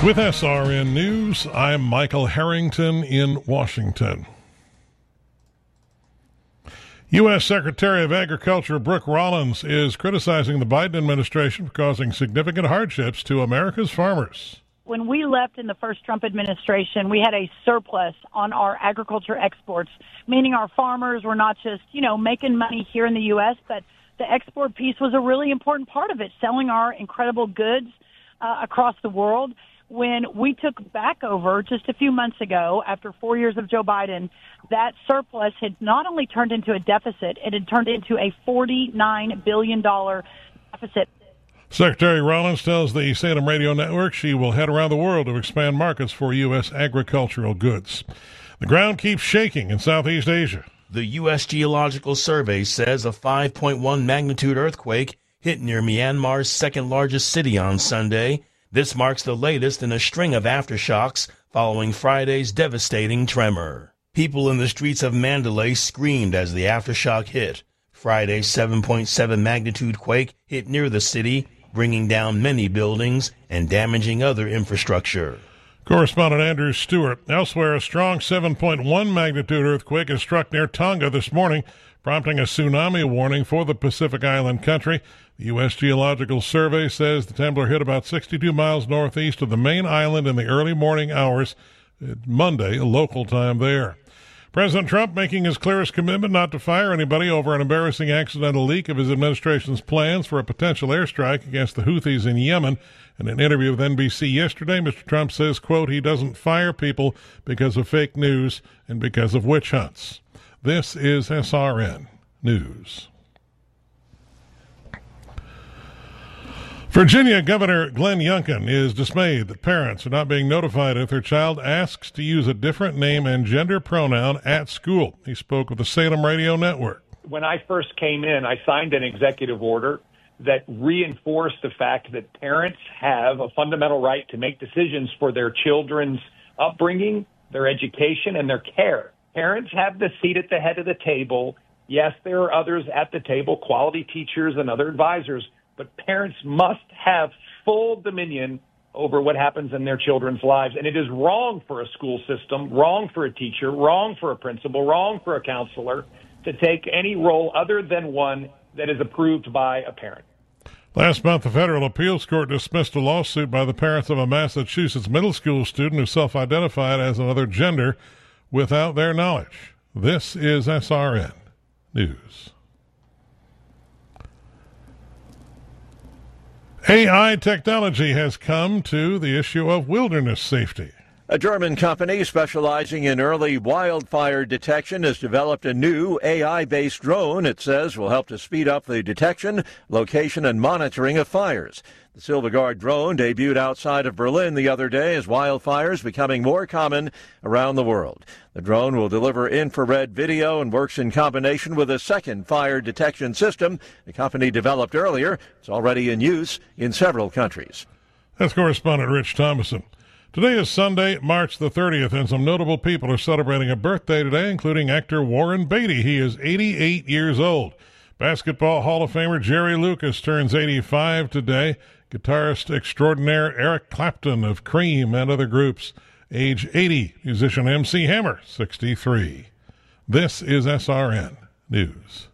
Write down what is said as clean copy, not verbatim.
With SRN News, I'm Michael Harrington in Washington. U.S. Secretary of Agriculture Brooke Rollins is criticizing the Biden administration for causing significant hardships to America's farmers. When we left in the first Trump administration, we had a surplus on our agriculture exports, meaning our farmers were not just, making money here in the U.S., but the export piece was a really important part of it, selling our incredible goods across the world. When we took back over just a few months ago, after 4 years of Joe Biden, that surplus had not only turned into a deficit, it had turned into a $49 billion deficit. Secretary Rollins tells the Salem Radio Network she will head around the world to expand markets for U.S. agricultural goods. The ground keeps shaking in Southeast Asia. The U.S. Geological Survey says a 5.1 magnitude earthquake hit near Myanmar's second largest city on Sunday. This marks the latest in a string of aftershocks following Friday's devastating tremor. People in the streets of Mandalay screamed as the aftershock hit. Friday's 7.7 magnitude quake hit near the city, bringing down many buildings and damaging other infrastructure. Correspondent Andrew Stewart. Elsewhere, a strong 7.1 magnitude earthquake has struck near Tonga this morning, prompting a tsunami warning for the Pacific Island country. The U.S. Geological Survey says the temblor hit about 62 miles northeast of the main island in the early morning hours, Monday, local time there. President Trump making his clearest commitment not to fire anybody over an embarrassing accidental leak of his administration's plans for a potential airstrike against the Houthis in Yemen. In an interview with NBC yesterday, Mr. Trump says, quote, he doesn't fire people because of fake news and because of witch hunts. This is SRN News. Virginia Governor Glenn Youngkin is dismayed that parents are not being notified if their child asks to use a different name and gender pronoun at school. He spoke with the Salem Radio Network. When I first came in, I signed an executive order that reinforced the fact that parents have a fundamental right to make decisions for their children's upbringing, their education, and their care. Parents have the seat at the head of the table. Yes, there are others at the table, quality teachers and other advisors, but parents must have full dominion over what happens in their children's lives. And it is wrong for a school system, wrong for a teacher, wrong for a principal, wrong for a counselor to take any role other than one that is approved by a parent. Last month, the federal appeals court dismissed a lawsuit by the parents of a Massachusetts middle school student who self-identified as another gender without their knowledge. This is SRN News. AI technology has come to the issue of wilderness safety. A German company specializing in early wildfire detection has developed a new AI-based drone it says will help to speed up the detection, location, and monitoring of fires. The Silverguard drone debuted outside of Berlin the other day as wildfires becoming more common around the world. The drone will deliver infrared video and works in combination with a second fire detection system the company developed earlier. It's already in use in several countries. That's correspondent Rich Thomason. Today is Sunday, March the 30th, and some notable people are celebrating a birthday today, including actor Warren Beatty. He is 88 years old. Basketball Hall of Famer Jerry Lucas turns 85 today. Guitarist extraordinaire Eric Clapton of Cream and other groups, age 80. Musician MC Hammer, 63. This is SRN News.